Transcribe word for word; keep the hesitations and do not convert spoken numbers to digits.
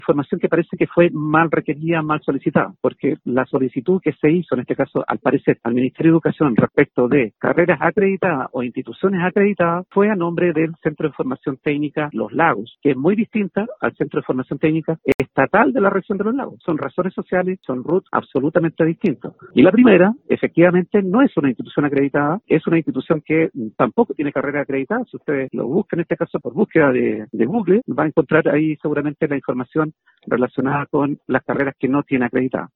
información que parece que fue mal requerida, mal solicitada, porque la solicitud que se hizo, en este caso, al parecer, al Ministerio de Educación respecto de carreras acreditadas o instituciones acreditadas, fue a nombre del Centro de Formación Técnica Los Lagos, que es muy distinta al Centro de Formación Técnica Estatal de la región de Los Lagos. Son razones sociales, son R U T absolutamente distintos. Y la primera, efectivamente, no es una institución acreditada, es una institución que tampoco tiene carrera acreditada. Si ustedes lo buscan, en este caso, por búsqueda de, de Google, va a encontrar ahí seguramente la información relacionada con las carreras que no tiene acreditada.